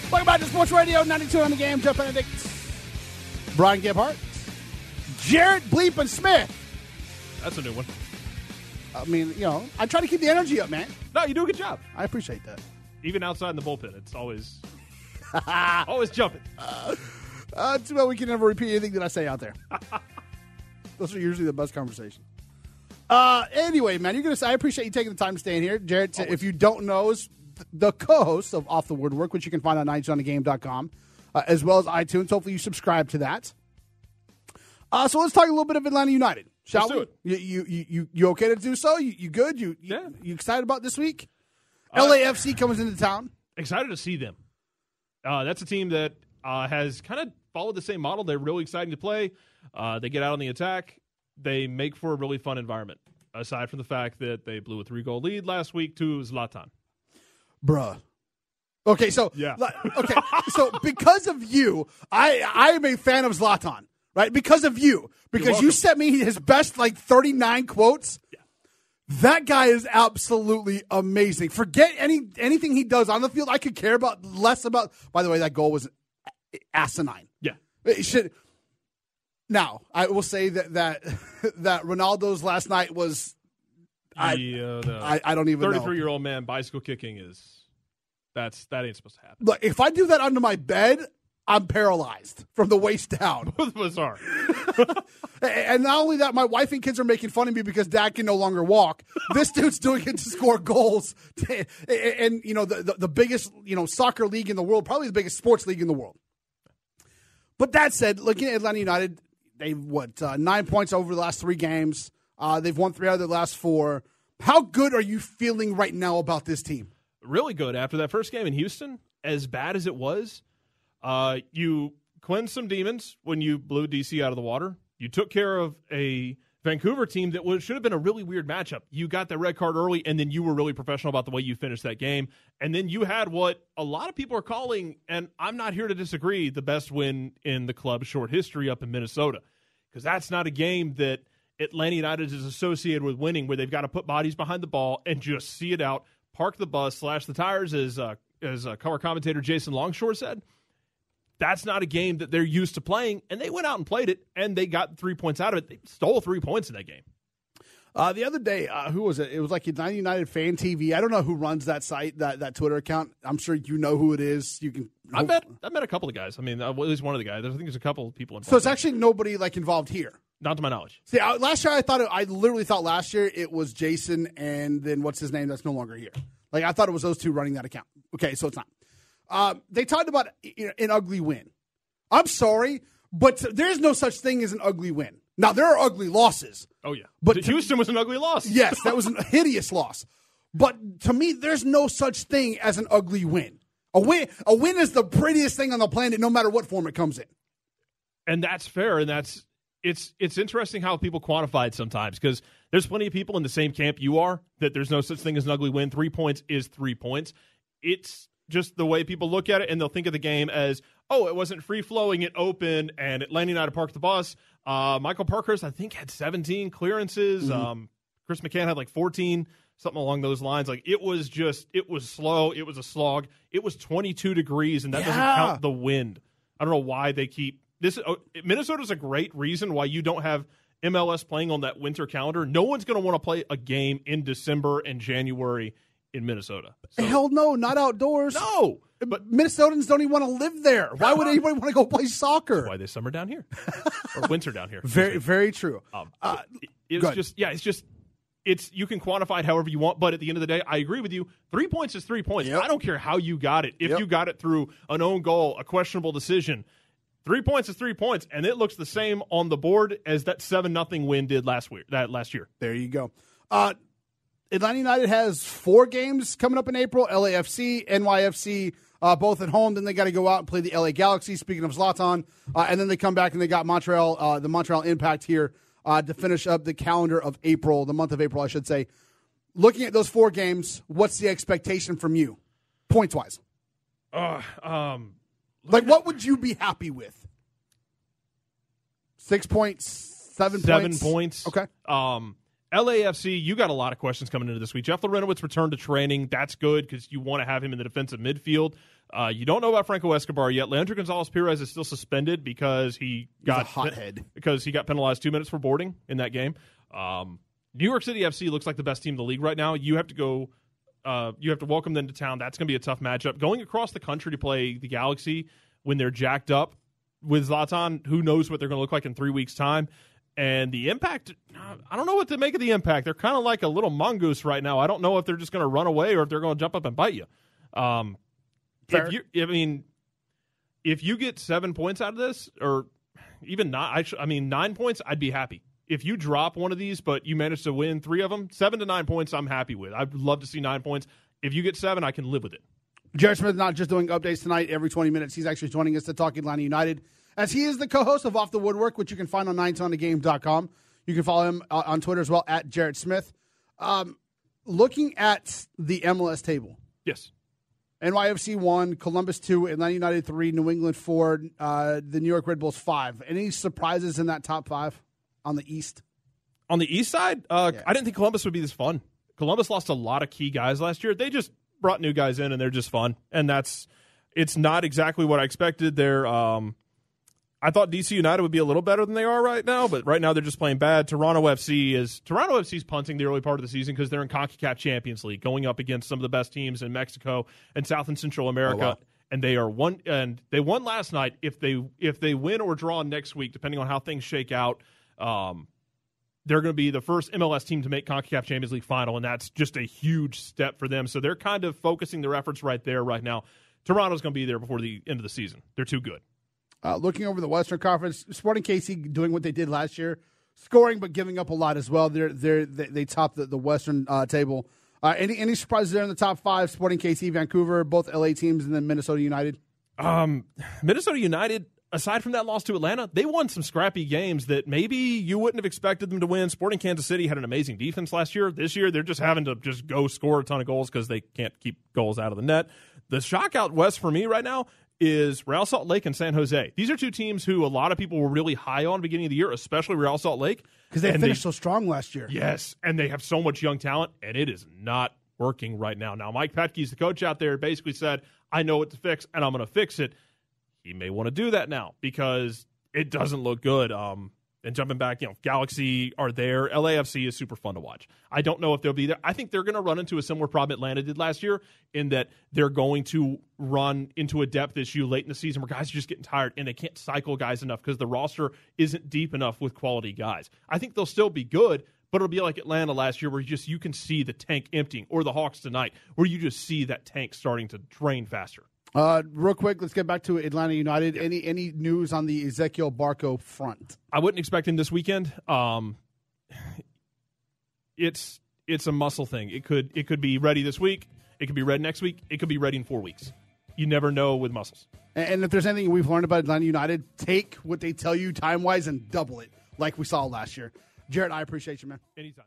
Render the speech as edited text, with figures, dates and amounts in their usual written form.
Welcome back to Sports Radio 92 on the game. Jeff Benedict, Brian Gebhardt, Jared Bleep and Smith. That's a new one. I mean, I try to keep the energy up, man. No, you do a good job. I appreciate that. Even outside in the bullpen, it's always always jumping. Too bad we can never repeat anything that I say out there. Those are usually the best conversations. Anyway, man, I appreciate you taking the time to stay in here. Jared, if you don't know, is the co-host of Off the Woodwork, which you can find on NightsOnTheGame.com, as well as iTunes. Hopefully you subscribe to that. So let's talk a little bit of Atlanta United, shall we? Let's do it. You okay to do so? You good? You excited about this week? LAFC comes into town. Excited to see them. That's a team that has kind of followed the same model. They're really exciting to play. They get out on the attack. They make for a really fun environment, aside from the fact that they blew a 3-goal lead last week to Zlatan. Bruh. Okay, so Yeah. Okay, so because of you, I am a fan of Zlatan, right? Because of you, because you sent me his best 39 quotes. Yeah. That guy is absolutely amazing. Forget anything he does on the field. I could care less about. By the way, that goal was asinine. Yeah. It should. Now, I will say that Ronaldo's last night was. I don't even know. 33-year-old man bicycle kicking that ain't supposed to happen. Look, if I do that under my bed, I'm paralyzed from the waist down. Bizarre. And not only that, my wife and kids are making fun of me because Dad can no longer walk. This dude's doing it to score goals. And the biggest soccer league in the world, probably the biggest sports league in the world. But that said, looking at Atlanta United, they've 9 points over the last 3 games. They've won 3 out of their last 4. How good are you feeling right now about this team? Really good. After that first game in Houston, as bad as it was, you cleansed some demons when you blew DC out of the water. You took care of a Vancouver team that should have been a really weird matchup. You got the red card early, and then you were really professional about the way you finished that game. And then you had what a lot of people are calling, and I'm not here to disagree, the best win in the club's short history up in Minnesota. Because that's not a game that Atlanta United is associated with winning, where they've got to put bodies behind the ball and just see it out, park the bus, slash the tires, as color commentator Jason Longshore said. That's not a game that they're used to playing, and they went out and played it, and they got 3 points out of it. They stole 3 points in that game. The other day, who was it? It was like Atlanta United Fan TV. I don't know who runs that site, that Twitter account. I'm sure you know who it is. You can. I met a couple of guys. I mean, at least one of the guys. I think there's a couple of people involved. So it's actually nobody involved here. Not to my knowledge. See, last year I literally thought last year it was Jason and then what's his name that's no longer here. I thought it was those two running that account. Okay, so it's not. They talked about an ugly win. I'm sorry, but there's no such thing as an ugly win. Now, there are ugly losses. Oh, yeah. But Houston was an ugly loss. Yes, that was a hideous loss. But to me, there's no such thing as an ugly win. A win is the prettiest thing on the planet, no matter what form it comes in. And that's fair, and it's interesting how people quantify it sometimes, because there's plenty of people in the same camp you are, that there's no such thing as an ugly win. 3 points is 3 points. It's just the way people look at it, and they'll think of the game as, oh, it wasn't free-flowing, it opened, and Atlanta United parked the bus. Michael Parkhurst, I think, had 17 clearances. Mm-hmm. Chris McCann had 14, something along those lines. It was slow. It was a slog. It was 22 degrees, and that doesn't count the wind. I don't know why they keep this. Minnesota's a great reason why you don't have MLS playing on that winter calendar. No one's going to want to play a game in December and January in Minnesota. So, hell no, not outdoors. No. But Minnesotans don't even want to live there. Why would anybody want to go play soccer? That's why they summer down here. Or winter down here. Very, very true. It's you can quantify it however you want, but at the end of the day, I agree with you. 3 points is 3 points. Yep. I don't care how you got it. If you got it through an own goal, a questionable decision, 3 points is 3 points, and it looks the same on the board as that 7-0 win did last year. There you go. Atlanta United has 4 games coming up in April. LAFC, NYFC, both at home. Then they got to go out and play the LA Galaxy, speaking of Zlatan. And then they come back and they got Montreal, the Montreal Impact here to finish up the calendar of April, the month of April, I should say. Looking at those 4 games, what's the expectation from you, points-wise? What would you be happy with? 6 points, 7 points? 7 points. Okay. LAFC, you got a lot of questions coming into this week. Jeff Larentowicz returned to training. That's good because you want to have him in the defensive midfield. You don't know about Franco Escobar yet. Leandro Gonzalez-Pirez is still suspended because he got penalized 2 minutes for boarding in that game. New York City FC looks like the best team in the league right now. You have to go. You have to welcome them to town. That's going to be a tough matchup. Going across the country to play the Galaxy when they're jacked up with Zlatan, who knows what they're going to look like in 3 weeks' time. And the Impact, I don't know what to make of the Impact. They're kind of like a little mongoose right now. I don't know if they're just going to run away or if they're going to jump up and bite you. If you get 7 points out of this, or even 9 points, I'd be happy. If you drop one of these, but you manage to win 3 of them, 7 to 9 points, I'm happy with. I'd love to see 9 points. If you get 7, I can live with it. Jared Smith not just doing updates tonight every 20 minutes. He's actually joining us to talk Atlanta United, as he is the co-host of Off the Woodwork, which you can find on 9tonthegame.com. You can follow him on Twitter as well, at Jared Smith. Looking at the MLS table. Yes. NYFC 1, Columbus 2, Atlanta United 3, New England 4, the New York Red Bulls 5. Any surprises in that top 5 on the East? On the East side, I didn't think Columbus would be this fun. Columbus lost a lot of key guys last year. They just brought new guys in, and they're just fun. And it's not exactly what I expected. I thought DC United would be a little better than they are right now, but right now they're just playing bad. Toronto FC's punting the early part of the season because they're in CONCACAF Champions League, going up against some of the best teams in Mexico and South and Central America. And they won last night. If they win or draw next week, depending on how things shake out, they're going to be the first MLS team to make CONCACAF Champions League final, and that's just a huge step for them. So they're kind of focusing their efforts right there right now. Toronto's going to be there before the end of the season. They're too good. Looking over the Western Conference, Sporting KC doing what they did last year, scoring but giving up a lot as well. They top the Western table. Any surprises there in the top 5? Sporting KC, Vancouver, both LA teams, and then Minnesota United. Minnesota United, aside from that loss to Atlanta, they won some scrappy games that maybe you wouldn't have expected them to win. Sporting Kansas City had an amazing defense last year. This year, they're just having to just go score a ton of goals because they can't keep goals out of the net. The shock out west for me right now is Real Salt Lake and San Jose. These are two teams who a lot of people were really high on at the beginning of the year, especially Real Salt Lake. Because they finished so strong last year. Yes, and they have so much young talent, and it is not working right now. Now, Mike Petke's the coach out there, basically said, I know what to fix, and I'm going to fix it. He may want to do that now because it doesn't look good. And jumping back, Galaxy are there. LAFC is super fun to watch. I don't know if they'll be there. I think they're going to run into a similar problem Atlanta did last year in that they're going to run into a depth issue late in the season where guys are just getting tired and they can't cycle guys enough because the roster isn't deep enough with quality guys. I think they'll still be good, but it'll be like Atlanta last year where you can see the tank emptying, or the Hawks tonight where you just see that tank starting to drain faster. Real quick, let's get back to Atlanta United. Any news on the Ezequiel Barco front? I wouldn't expect him this weekend. It's a muscle thing. It could be ready this week. It could be ready next week. It could be ready in 4 weeks. You never know with muscles. And if there's anything we've learned about Atlanta United, take what they tell you time-wise and double it like we saw last year. Jared, I appreciate you, man. Anytime.